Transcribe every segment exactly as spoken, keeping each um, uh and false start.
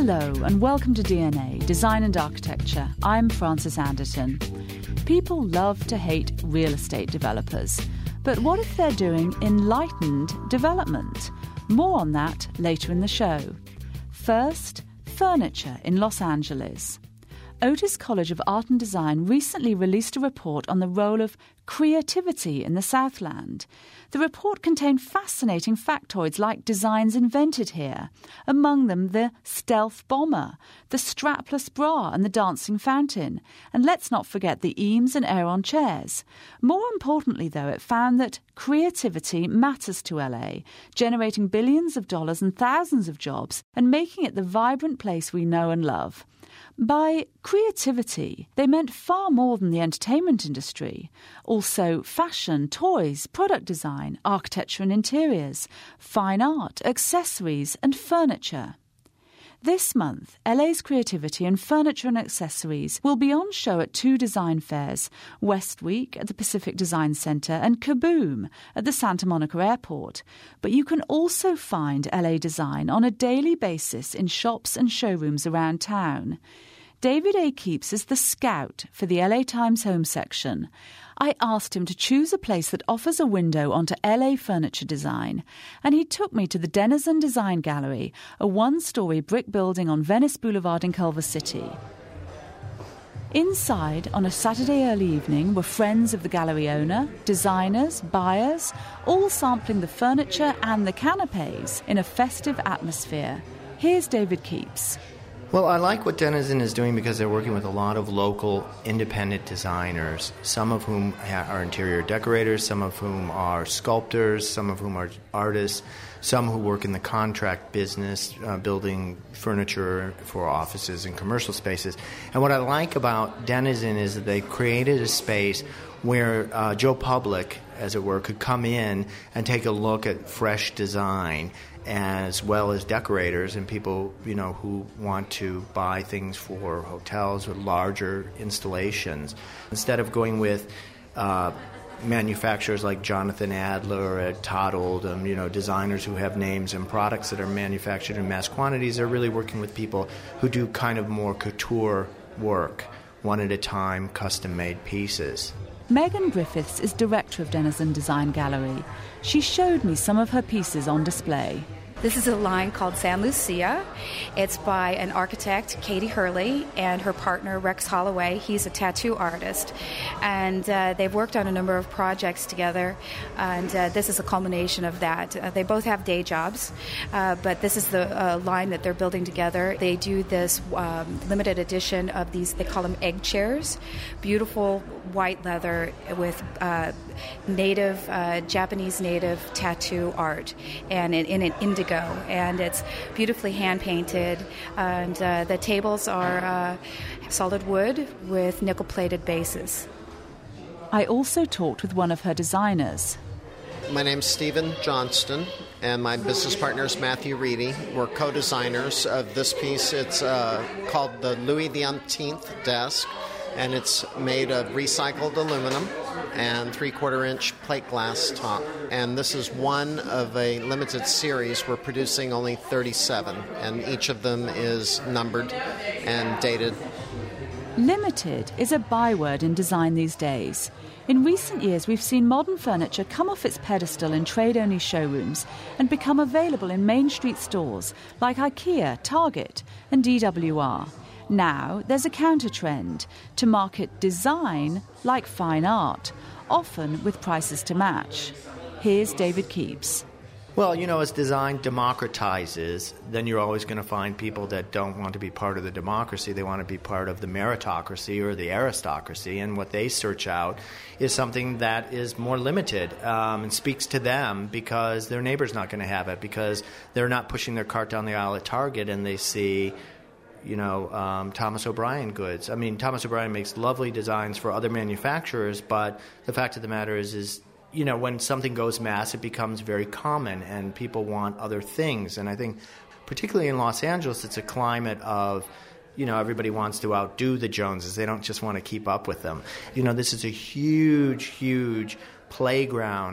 Hello and welcome to D N A, Design and Architecture. I'm Frances Anderton. People love to hate real estate developers. But what if they're doing enlightened development? More on that later in the show. First, furniture in Los Angeles. Otis College of Art and Design recently released a report on the role of creativity in the Southland. The report contained fascinating factoids like designs invented here, among them the stealth bomber, the strapless bra and the dancing fountain. And let's not forget the Eames and Aeron chairs. More importantly, though, it found that creativity matters to L A, generating billions of dollars and thousands of jobs and making it the vibrant place we know and love. By creativity, they meant far more than the entertainment industry. Also fashion, toys, product design, architecture and interiors, fine art, accessories and furniture. This month, L A's creativity in furniture and accessories will be on show at two design fairs, West Week at the Pacific Design Center and Kaboom at the Santa Monica Airport. But you can also find L A design on a daily basis in shops and showrooms around town. David A. Keeps is the scout for the L A Times Home section. I asked him to choose a place that offers a window onto L A furniture design, and he took me to the Denizen Design Gallery, a one-story brick building on Venice Boulevard in Culver City. Inside, on a Saturday early evening, were friends of the gallery owner, designers, buyers, all sampling the furniture and the canapes in a festive atmosphere. Here's David Keeps. Well, I like what Denizen is doing because they're working with a lot of local independent designers, some of whom are interior decorators, some of whom are sculptors, some of whom are artists, some who work in the contract business, uh, building furniture for offices and commercial spaces. And what I like about Denizen is that they created a space where uh, Joe Public, as it were, could come in and take a look at fresh design, as well as decorators and people, you know, who want to buy things for hotels or larger installations. Instead of going with uh, manufacturers like Jonathan Adler or Todd Oldham, you know, designers who have names and products that are manufactured in mass quantities, they're really working with people who do kind of more couture work, one at a time, custom-made pieces. Megan Griffiths is director of Denizen Design Gallery. She showed me some of her pieces on display. This is a line called San Lucia. It's by an architect, Katie Hurley, and her partner, Rex Holloway. He's a tattoo artist. And uh, they've worked on a number of projects together, and uh, this is a culmination of that. Uh, they both have day jobs, uh, but this is the uh, line that they're building together. They do this um, limited edition of these, they call them egg chairs, beautiful white leather with uh, native, uh, Japanese native tattoo art, and in, in an indigo. And it's beautifully hand-painted, and uh, the tables are uh, solid wood with nickel-plated bases. I also talked with one of her designers. My name's Stephen Johnston, and my business partner is Matthew Reedy. We're co-designers of this piece. It's uh, called the Louis the Umpteenth desk, and it's made of recycled aluminum and three-quarter inch plate glass top. And this is one of a limited series. We're producing only thirty-seven, and each of them is numbered and dated. Limited is a byword in design these days. In recent years, we've seen modern furniture come off its pedestal in trade-only showrooms and become available in Main Street stores like IKEA, Target and D W R. Now, there's a counter-trend to market design like fine art, often with prices to match. Here's David Keeps. Well, you know, as design democratizes, then you're always going to find people that don't want to be part of the democracy. They want to be part of the meritocracy or the aristocracy, and what they search out is something that is more limited um, and speaks to them because their neighbor's not going to have it, because they're not pushing their cart down the aisle at Target and they see, you know, um, Thomas O'Brien goods. I mean, Thomas O'Brien makes lovely designs for other manufacturers, but the fact of the matter is, is you know, when something goes mass, it becomes very common, and people want other things. And I think, particularly in Los Angeles, it's a climate of, you know, everybody wants to outdo the Joneses. They don't just want to keep up with them. You know, this is a huge, huge playground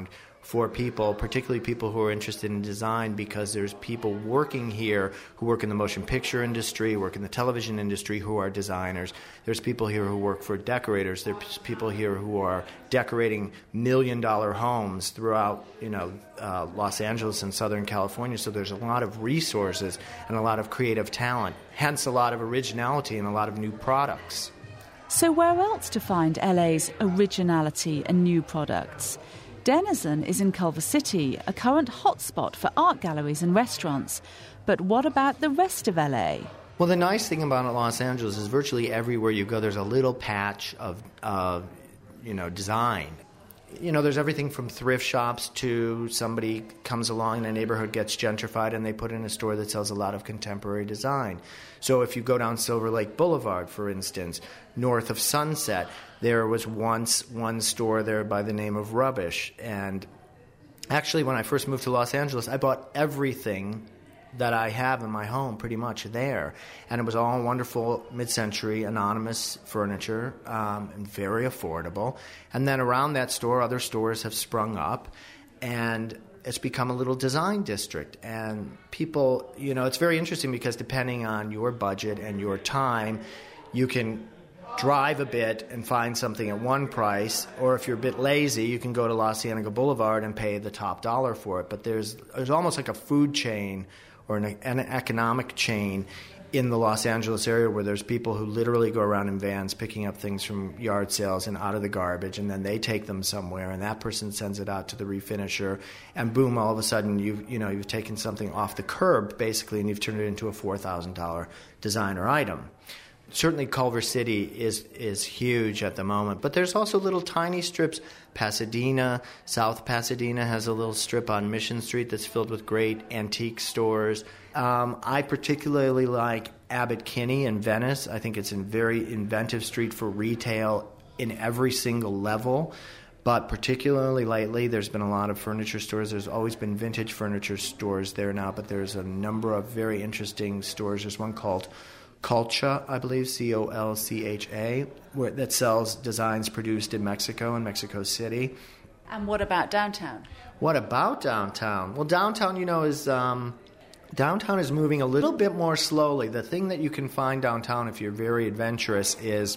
for people, particularly people who are interested in design, because there's people working here who work in the motion picture industry, work in the television industry, who are designers. There's people here who work for decorators. There's people here who are decorating million-dollar homes throughout, you know, uh, Los Angeles and Southern California. So there's a lot of resources and a lot of creative talent, hence a lot of originality and a lot of new products. So where else to find L A's originality and new products? Denizen is in Culver City, a current hotspot for art galleries and restaurants. But what about the rest of L A? Well, the nice thing about Los Angeles is virtually everywhere you go, there's a little patch of, uh, you know, design. You know, there's everything from thrift shops to somebody comes along in a neighborhood, gets gentrified, and they put in a store that sells a lot of contemporary design. So if you go down Silver Lake Boulevard, for instance, north of Sunset, there was once one store there by the name of Rubbish. And actually, when I first moved to Los Angeles, I bought everything that I have in my home pretty much there. And it was all wonderful mid-century anonymous furniture, um, and very affordable. And then around that store, other stores have sprung up, and it's become a little design district. And people, you know, it's very interesting because depending on your budget and your time, you can drive a bit and find something at one price, or if you're a bit lazy, you can go to La Cienega Boulevard and pay the top dollar for it. But there's there's almost like a food chain or an, an economic chain in the Los Angeles area where there's people who literally go around in vans picking up things from yard sales and out of the garbage, and then they take them somewhere, and that person sends it out to the refinisher, and boom, all of a sudden you've, you know, you've taken something off the curb, basically, and you've turned it into a four thousand dollars designer item. Certainly Culver City is is huge at the moment, but there's also little tiny strips. Pasadena, South Pasadena has a little strip on Mission Street that's filled with great antique stores. Um, I particularly like Abbot Kinney in Venice. I think it's a very inventive street for retail in every single level. But particularly lately, there's been a lot of furniture stores. There's always been vintage furniture stores there now, but there's a number of very interesting stores. There's one called Colcha, I believe, C O L C H A, where, that sells designs produced in Mexico and Mexico City. And what about downtown? What about downtown? Well, downtown, you know, is um, downtown is moving a little bit more slowly. The thing that you can find downtown, if you're very adventurous, is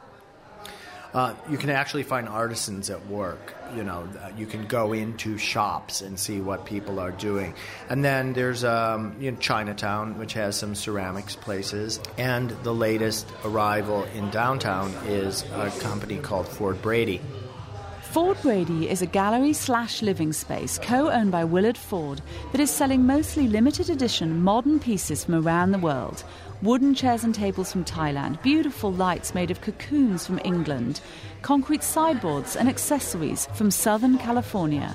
uh, you can actually find artisans at work. You know, uh, you can go into shops and see what people are doing. And then there's um, you know, Chinatown, which has some ceramics places. And the latest arrival in downtown is a company called Ford Brady. Ford Brady is a gallery slash living space co-owned by Willard Ford that is selling mostly limited edition modern pieces from around the world. Wooden chairs and tables from Thailand, beautiful lights made of cocoons from England, concrete sideboards and accessories from Southern California.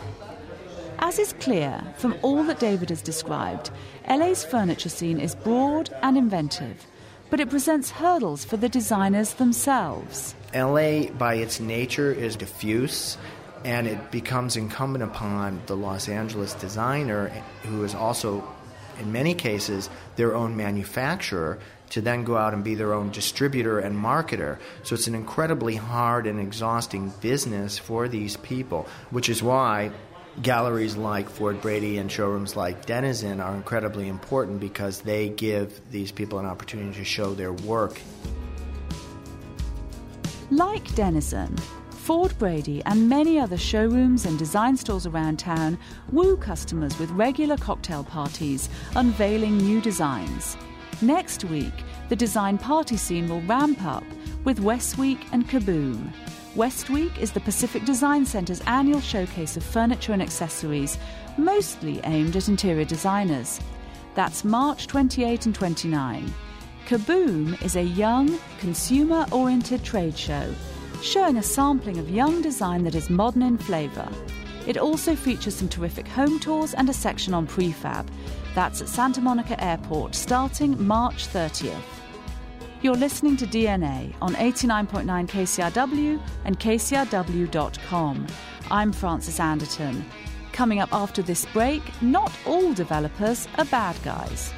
As is clear from all that David has described, L A's furniture scene is broad and inventive, but it presents hurdles for the designers themselves. L A, by its nature, is diffuse, and it becomes incumbent upon the Los Angeles designer, who is also, in many cases, their own manufacturer, to then go out and be their own distributor and marketer. So it's an incredibly hard and exhausting business for these people, which is why galleries like Ford Brady and showrooms like Denizen are incredibly important, because they give these people an opportunity to show their work. Like Denizen, Ford Brady and many other showrooms and design stores around town woo customers with regular cocktail parties, unveiling new designs. Next week, the design party scene will ramp up with West Week and Kaboom. West Week is the Pacific Design Center's annual showcase of furniture and accessories, mostly aimed at interior designers. That's March twenty-eighth and twenty-ninth. Kaboom is a young, consumer-oriented trade show, showing a sampling of young design that is modern in flavour. It also features some terrific home tours and a section on prefab. That's at Santa Monica Airport, starting March thirtieth. You're listening to D N A on eighty-nine point nine K C R W and K C R W dot com. I'm Frances Anderton. Coming up after this break, not all developers are bad guys.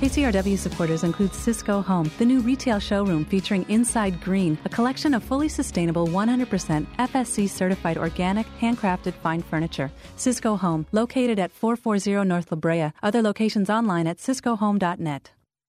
K C R W supporters include Cisco Home, the new retail showroom featuring Inside Green, a collection of fully sustainable one hundred percent F S C certified organic, handcrafted fine furniture. Cisco Home, located at four forty North La Brea. Other locations online at cisco home dot net.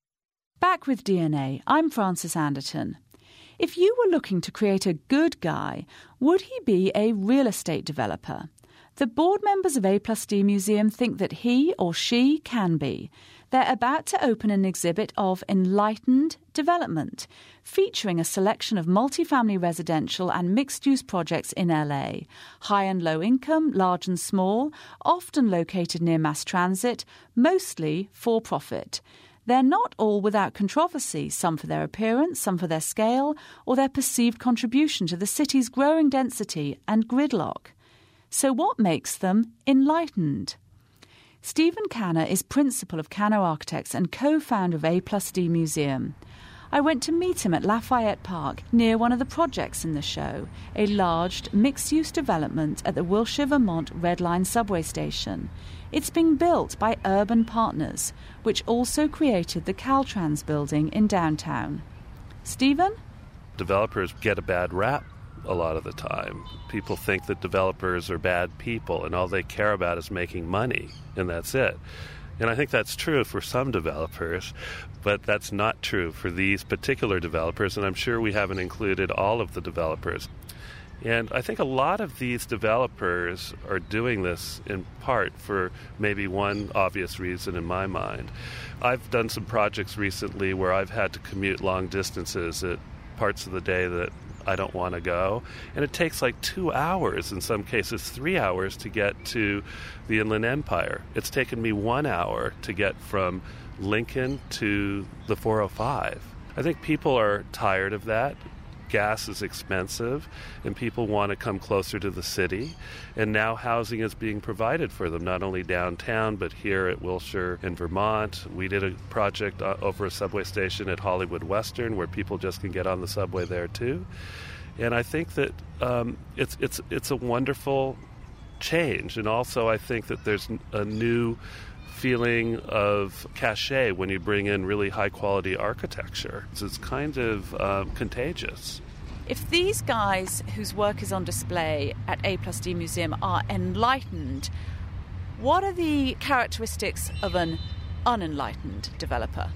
Back with D N A, I'm Frances Anderton. If you were looking to create a good guy, would he be a real estate developer? The board members of A plus D Museum think that he or she can be. They're about to open an exhibit of enlightened development, featuring a selection of multifamily residential and mixed-use projects in L A, high and low income, large and small, often located near mass transit, mostly for profit. They're not all without controversy, some for their appearance, some for their scale, or their perceived contribution to the city's growing density and gridlock. So what makes them enlightened? Stephen Canner is principal of Canner Architects and co-founder of A plus D Museum. I went to meet him at Lafayette Park, near one of the projects in the show, a large mixed-use development at the Wilshire, Vermont Red Line subway station. It's being built by Urban Partners, which also created the Caltrans building in downtown. Stephen? Developers get a bad rap a lot of the time. People think that developers are bad people and all they care about is making money, and that's it. And I think that's true for some developers, but that's not true for these particular developers, and I'm sure we haven't included all of the developers. And I think a lot of these developers are doing this in part for maybe one obvious reason in my mind. I've done some projects recently where I've had to commute long distances at parts of the day that I don't want to go, and it takes like two hours, in some cases three hours, to get to the Inland Empire. It's taken me one hour to get from Lincoln to the four oh five. I think people are tired of that. Gas is expensive, and people want to come closer to the city. And now housing is being provided for them, not only downtown, but here at Wilshire in Vermont. We did a project over a subway station at Hollywood Western where people just can get on the subway there too. And I think that um, it's it's it's a wonderful change. And also I think that there's a new feeling of cachet when you bring in really high-quality architecture. So it's kind of um, contagious. If these guys whose work is on display at A plus D Museum are enlightened, what are the characteristics of an unenlightened developer?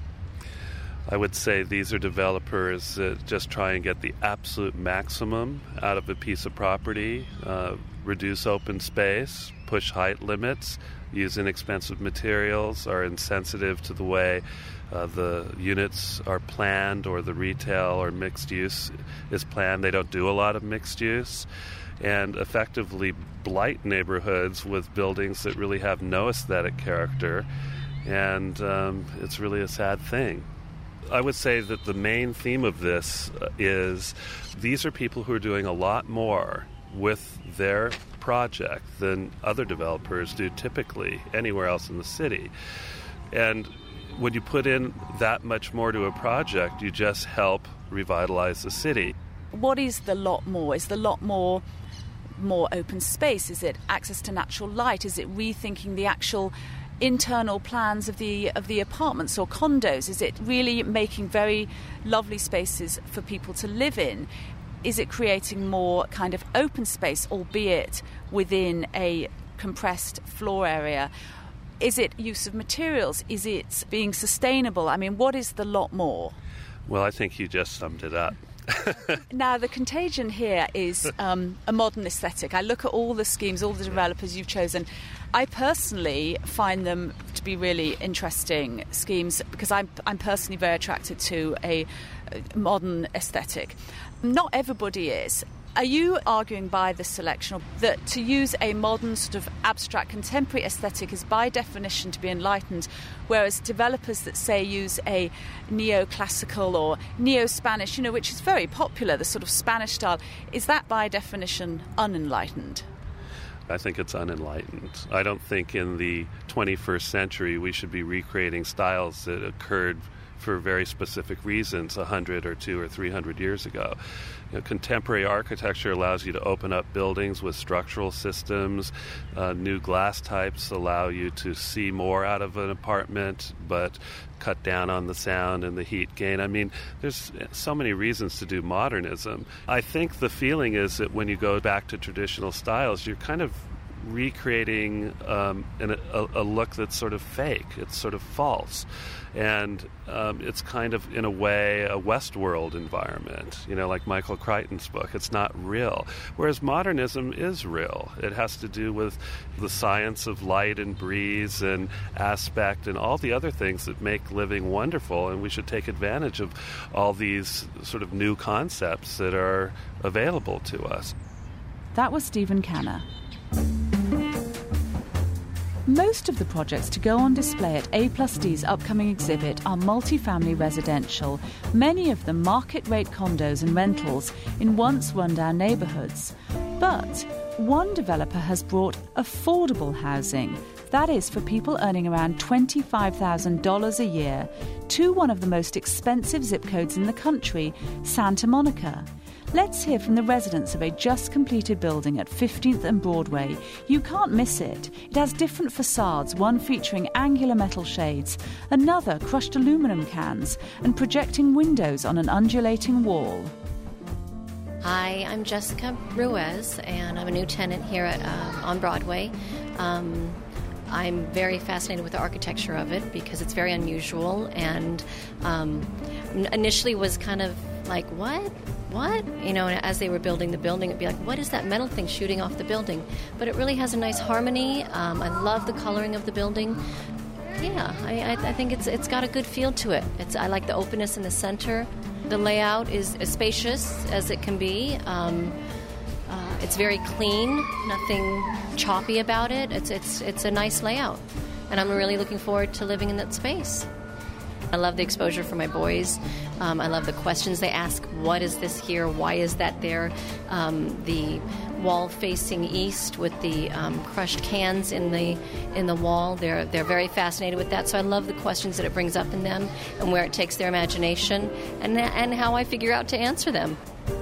I would say these are developers that just try and get the absolute maximum out of a piece of property, uh, reduce open space, push height limits, use inexpensive materials, are insensitive to the way uh, the units are planned or the retail or mixed use is planned. They don't do a lot of mixed use, and effectively blight neighborhoods with buildings that really have no aesthetic character, and um, it's really a sad thing. I would say that the main theme of this is these are people who are doing a lot more with their project than other developers do typically anywhere else in the city. And when you put in that much more to a project, you just help revitalize the city. What is the lot more? Is the lot more more open space? Is it access to natural light? Is it rethinking the actual internal plans of the of the apartments or condos? Is it really making very lovely spaces for people to live in? Is it creating more kind of open space, albeit within a compressed floor area? Is it use of materials? Is it being sustainable? I mean, what is the lot more? Well, I think you just summed it up. Now, the contagion here is um, a modern aesthetic. I look at all the schemes, all the developers you've chosen. I personally find them to be really interesting schemes because I'm, I'm personally very attracted to a modern aesthetic. Not everybody is. Are you arguing by this selection that to use a modern sort of abstract contemporary aesthetic is by definition to be enlightened, whereas developers that say use a neoclassical or neo-Spanish, you know, which is very popular, the sort of Spanish style, is that by definition unenlightened? I think it's unenlightened. I don't think in the twenty-first century we should be recreating styles that occurred for very specific reasons a hundred or two or three hundred years ago. You know, contemporary architecture allows you to open up buildings with structural systems. Uh, new glass types allow you to see more out of an apartment, but cut down on the sound and the heat gain. I mean, there's so many reasons to do modernism. I think the feeling is that when you go back to traditional styles, you're kind of recreating um, an, a, a look that's sort of fake. It's sort of false. And um, it's kind of, in a way, a Westworld environment, you know, like Michael Crichton's book. It's not real. Whereas modernism is real. It has to do with the science of light and breeze and aspect and all the other things that make living wonderful, and we should take advantage of all these sort of new concepts that are available to us. That was Stephen Canner. Most of the projects to go on display at A plus D's upcoming exhibit are multifamily residential, many of them market-rate condos and rentals in once run-down neighbourhoods. But one developer has brought affordable housing, that is for people earning around twenty-five thousand dollars a year, to one of the most expensive zip codes in the country, Santa Monica. Let's hear from the residents of a just-completed building at fifteenth and Broadway. You can't miss it. It has different facades, one featuring angular metal shades, another crushed aluminum cans, and projecting windows on an undulating wall. Hi, I'm Jessica Ruiz, and I'm a new tenant here at, uh, on Broadway. Um, I'm very fascinated with the architecture of it because it's very unusual, and um, initially was kind of like, what? What? You know, and as they were building the building, it'd be like, what is that metal thing shooting off the building? But it really has a nice harmony. Um, I love the coloring of the building. Yeah, I, I think it's it's got a good feel to it. It's I like the openness in the center. The layout is as spacious as it can be. Um, uh, it's very clean, nothing choppy about it. It's it's it's a nice layout, and I'm really looking forward to living in that space. I love the exposure for my boys. Um, I love the questions they ask. What is this here? Why is that there? Um, the wall facing east with the um, crushed cans in the in the wall. They're they're very fascinated with that. So I love the questions that it brings up in them and where it takes their imagination and and how I figure out to answer them.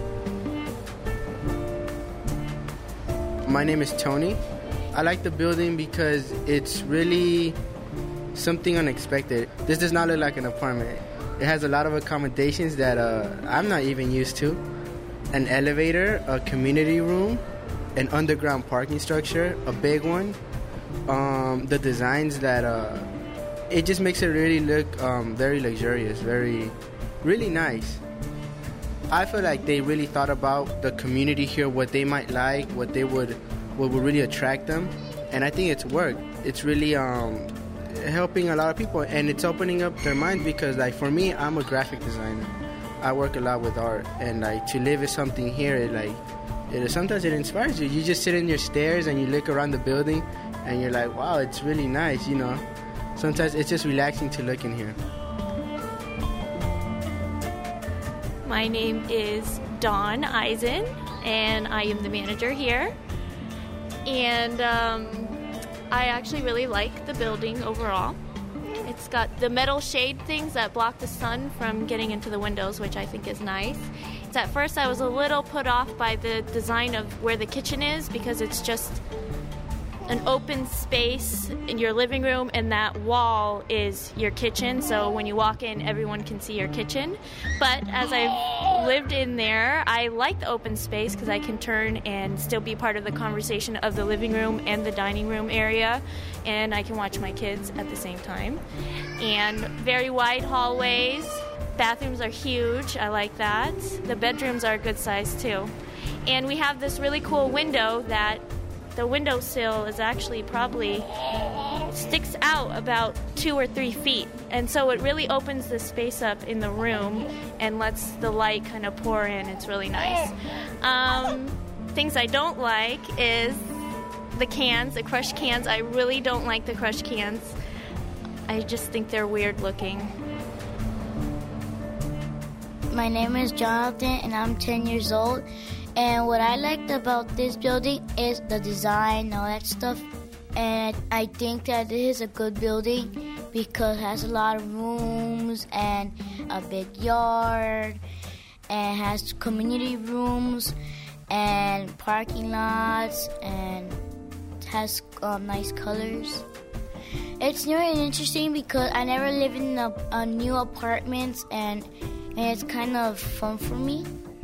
My name is Tony. I like the building because it's really something unexpected. This does not look like an apartment. It has a lot of accommodations that uh, I'm not even used to. An elevator, a community room, an underground parking structure, a big one. Um, the designs that, uh, it just makes it really look um, very luxurious, very, really nice. I feel like they really thought about the community here, what they might like, what they would, what would really attract them. And I think it's worked. It's really, um, helping a lot of people, and it's opening up their minds because, like, for me, I'm a graphic designer. I work a lot with art, and like to live with something here, it, like it sometimes it inspires you. You just sit in your stairs and you look around the building, and you're like, wow, it's really nice, you know. Sometimes it's just relaxing to look in here. My name is Dawn Eisen, and I am the manager here. And um, I actually really like the building overall. It's got the metal shade things that block the sun from getting into the windows, which I think is nice. At first I was a little put off by the design of where the kitchen is because it's just an open space in your living room, and that wall is your kitchen, so when you walk in, everyone can see your kitchen. But as I've lived in there, I like the open space because I can turn and still be part of the conversation of the living room and the dining room area, and I can watch my kids at the same time. And very wide hallways. Bathrooms are huge. I like that. The bedrooms are a good size, too. And we have this really cool window that the windowsill is actually probably sticks out about two or three feet. And so it really opens the space up in the room and lets the light kind of pour in. It's really nice. Um, things I don't like is the cans, the crushed cans. I really don't like the crushed cans. I just think they're weird looking. My name is Jonathan, and I'm ten years old. And what I liked about this building is the design, all that stuff. And I think that it is a good building. because it has a lot of rooms and a big yard, and has community rooms and parking lots, and has um, nice colors. It's new and interesting because I never lived in a, a new apartments, and, and it's kind of fun for me.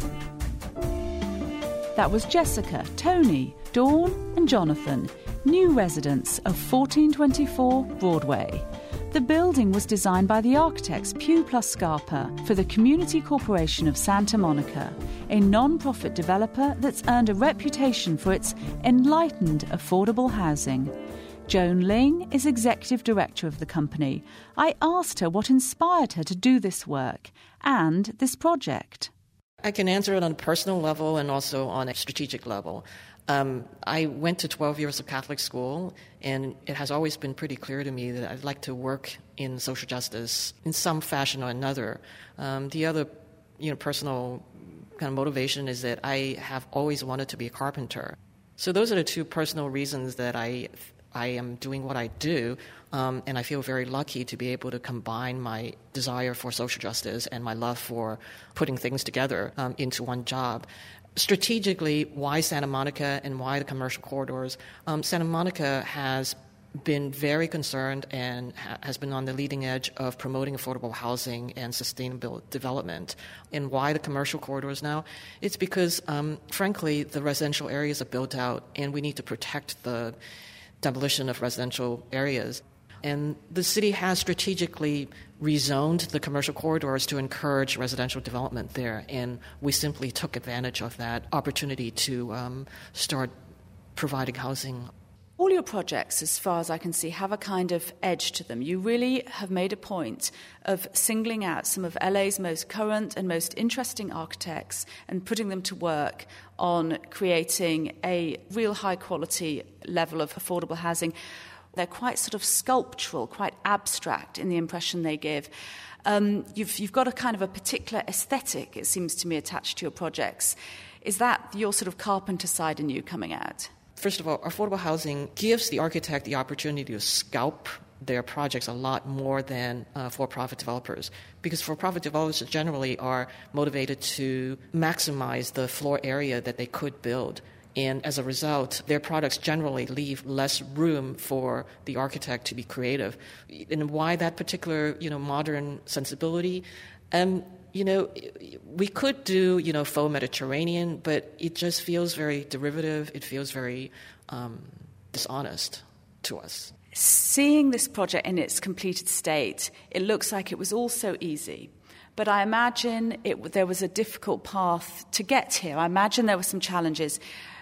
That was Jessica, Tony, Dawn and Jonathan, new residents of fourteen twenty-four Broadway. The building was designed by the architects Pew plus Scarpa for the Community Corporation of Santa Monica, a non-profit developer that's earned a reputation for its enlightened affordable housing. Joan Ling is executive director of the company. I asked her what inspired her to do this work and this project. I can answer it on a personal level and also on a strategic level. Um, I went to twelve years of Catholic school, and it has always been pretty clear to me that I'd like to work in social justice in some fashion or another. Um, the other, you know, personal kind of motivation is that I have always wanted to be a carpenter. So those are the two personal reasons that I I am doing what I do, um, and I feel very lucky to be able to combine my desire for social justice and my love for putting things together um, into one job. Strategically, why Santa Monica and why the commercial corridors? Um, Santa Monica has been very concerned and ha- has been on the leading edge of promoting affordable housing and sustainable development. And why the commercial corridors now? It's because, um, frankly, the residential areas are built out, and we need to protect the demolition of residential areas. And the city has strategically rezoned the commercial corridors to encourage residential development there, and we simply took advantage of that opportunity to um, start providing housing. All your projects, as far as I can see, have a kind of edge to them. You really have made a point of singling out some of L A's most current and most interesting architects and putting them to work on creating a real high-quality level of affordable housing. They're quite sort of sculptural, quite abstract in the impression they give. Um, you've, you've got a kind of a particular aesthetic, it seems to me, attached to your projects. Is that your sort of carpenter side in you coming out? First of all, affordable housing gives the architect the opportunity to sculpt their projects a lot more than uh, for-profit developers, because for-profit developers generally are motivated to maximize the floor area that they could build. And as a result, their products generally leave less room for the architect to be creative. And why that particular, you know, modern sensibility? Um, you know, we could do, you know, faux Mediterranean, but it just feels very derivative. It feels very um, dishonest to us. Seeing this project in its completed state, it looks like it was all so easy. But I imagine it, there was a difficult path to get here. I imagine there were some challenges.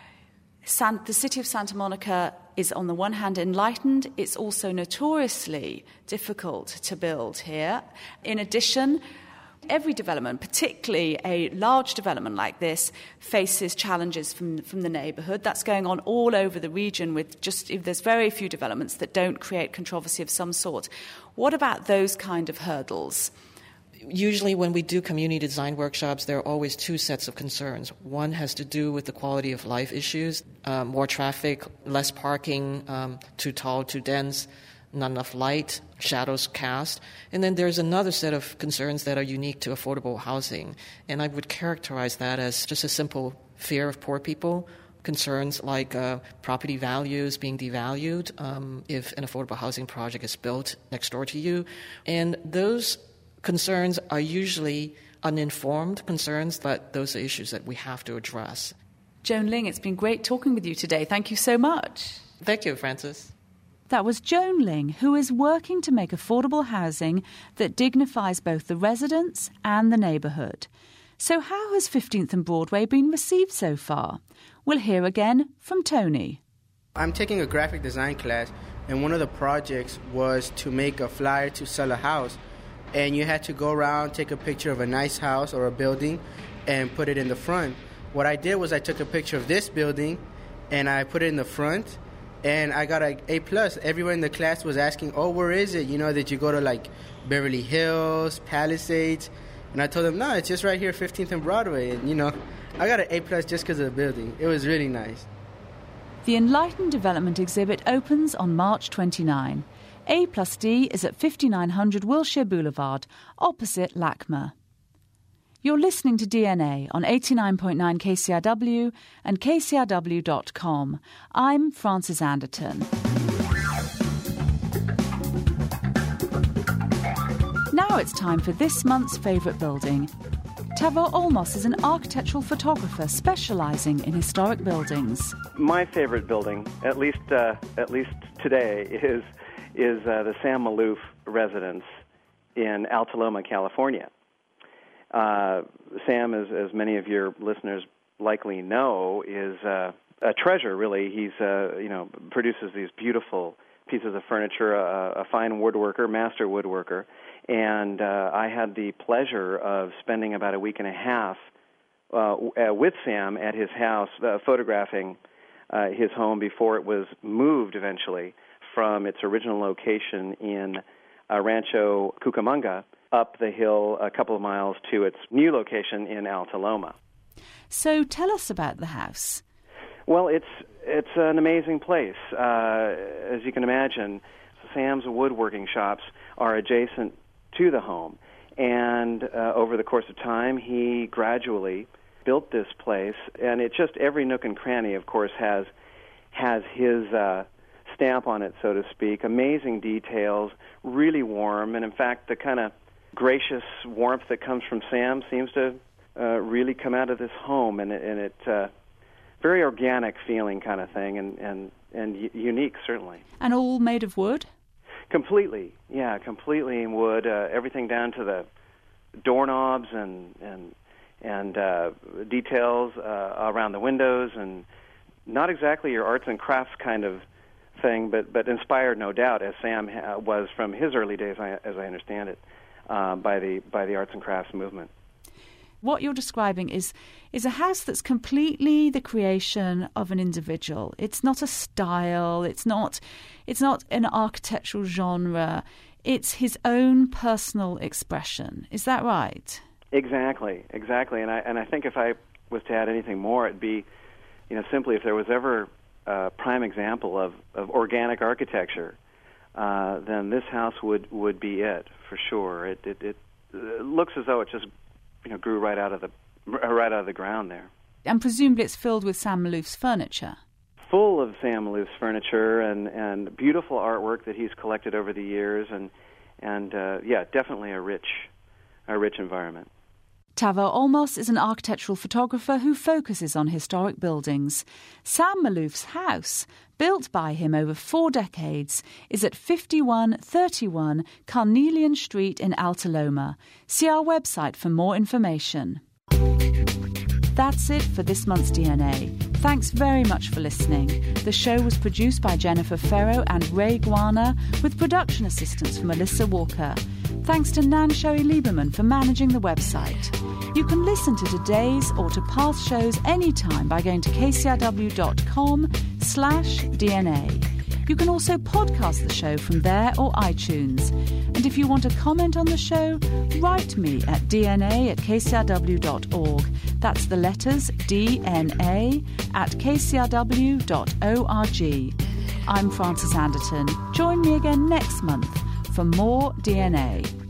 San, the city of Santa Monica is, on the one hand, enlightened. It's also notoriously difficult to build here. In addition, every development, particularly a large development like this, faces challenges from, from the neighbourhood. That's going on all over the region with just, if there's very few developments that don't create controversy of some sort. What about those kind of hurdles? Usually when we do community design workshops, there are always two sets of concerns. One has to do with the quality of life issues, uh, more traffic, less parking, um, too tall, too dense, not enough light, shadows cast. And then there's another set of concerns that are unique to affordable housing. And I would characterize that as just a simple fear of poor people, concerns like uh, property values being devalued um, if an affordable housing project is built next door to you. And those concerns are usually uninformed concerns, but those are issues that we have to address. Joan Ling, it's been great talking with you today. Thank you so much. Thank you, Frances. That was Joan Ling, who is working to make affordable housing that dignifies both the residents and the neighbourhood. So how has fifteenth and Broadway been received so far? We'll hear again from Tony. I'm taking a graphic design class, and one of the projects was to make a flyer to sell a house. And you had to go around, take a picture of a nice house or a building, and put it in the front. What I did was I took a picture of this building, and I put it in the front, and I got an A plus. Everyone in the class was asking, oh, where is it? You know, did you go to, like, Beverly Hills, Palisades? And I told them, no, it's just right here, fifteenth and Broadway. And, you know, I got an A plus just because of the building. It was really nice. The Enlightened Development exhibit opens on March twenty-ninth. A plus D is at fifty-nine hundred Wilshire Boulevard, opposite LACMA. You're listening to D N A on eighty-nine point nine K C R W and K C R W dot com. I'm Frances Anderton. Now it's time for this month's favourite building. Tavo Olmos is an architectural photographer specialising in historic buildings. My favourite building, at least uh, at least today, is is uh, the Sam Maloof residence in Altaloma, California. Uh, Sam, as, as many of your listeners likely know, is uh, a treasure, really. He's, uh, you know, produces these beautiful pieces of furniture, a, a fine woodworker, master woodworker. And uh, I had the pleasure of spending about a week and a half uh, with Sam at his house, uh, photographing uh, his home before it was moved eventually from its original location in uh, Rancho Cucamonga up the hill a couple of miles to its new location in Altaloma. So tell us about the house. Well, it's it's an amazing place. Uh, as you can imagine, Sam's woodworking shops are adjacent to the home. And uh, over the course of time, he gradually built this place. And it just, every nook and cranny, of course, has has his uh, stamp on it, so to speak. Amazing details, really warm. And in fact, the kind of gracious warmth that comes from Sam seems to uh, really come out of this home, and it, and it uh, very organic feeling kind of thing, and and and y- unique certainly. And all made of wood? Completely, yeah, completely in wood. Uh, everything down to the doorknobs and and and uh, details uh, around the windows, and not exactly your arts and crafts kind of thing, but but inspired, no doubt, as Sam ha- was from his early days, as I understand it. Uh, by the by the arts and crafts movement. What you're describing is is a house that's completely the creation of an individual. It's not a style. It's not it's not an architectural genre. It's his own personal expression. Is that right? Exactly, exactly. And I and I think if I was to add anything more, it'd be, you know, simply if there was ever a prime example of, of organic architecture, Uh, then this house would, would be it for sure. It, it it looks as though it just, you know, grew right out of the right out of the ground there. And presumably it's filled with Sam Maloof's furniture. Full of Sam Maloof's furniture and, and beautiful artwork that he's collected over the years, and and uh, yeah, definitely a rich a rich environment. Tavo Olmos is an architectural photographer who focuses on historic buildings. Sam Maloof's house, built by him over four decades, is at fifty-one thirty-one Carnelian Street in Altaloma. See our website for more information. That's it for this month's D N A. Thanks very much for listening. The show was produced by Jennifer Ferro and Ray Guana, with production assistance from Melissa Walker. Thanks to Nan Sherry Lieberman for managing the website. You can listen to today's or to past shows anytime by going to kcrw.com slash DNA. You can also podcast the show from there or iTunes. And if you want to comment on the show, write me at dna at kcrw dot org. That's the letters D N A at kcrw dot org. I'm Frances Anderton. Join me again next month for more D N A.